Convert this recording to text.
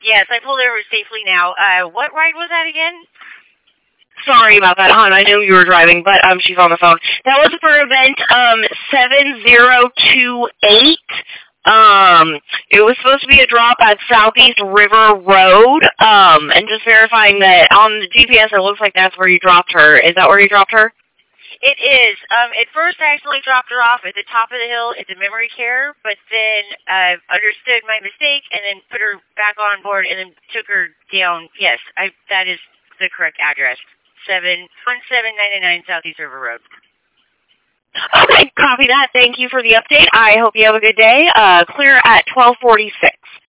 Yes, I pulled over safely now. What ride was that again? Sorry about that, hon. I knew you were driving, but she's on the phone. That was for event 7028. It was supposed to be a drop at Southeast River Road. And just verifying that on the GPS, it looks like that's where you dropped her. Is that where you dropped her? It is. At first, I actually dropped her off at the top of the hill at the memory care, but then I understood my mistake and then put her back on board and then took her down. Yes, that is the correct address. 1799 Southeast River Road. Okay, copy that. Thank you for the update. I hope you have a good day. Clear at 12:46.